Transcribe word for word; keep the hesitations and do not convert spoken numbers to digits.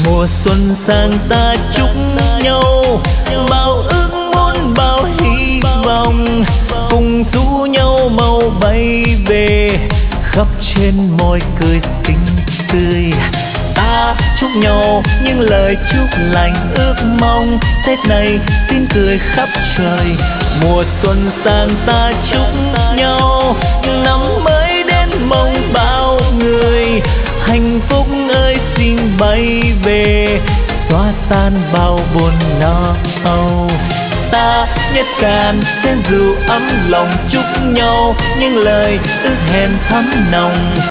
Mùa xuân sang ta chúc nhau bao ước muốn bao hy vọng, cùng rủ nhau mau bay về khắp trên môi cười xinh tươi. Ta chúc nhau những lời chúc lành ước mong, Tết này xin cười khắp trời. Mùa xuân sang ta chúc nhau năm mới đến mong bao người hạnh phúc ơi xin bay về xóa tan bao buồn lo âu. Ta nhất can trên dù ấm lòng chúc nhau những lời ước hẹn thắm nồng.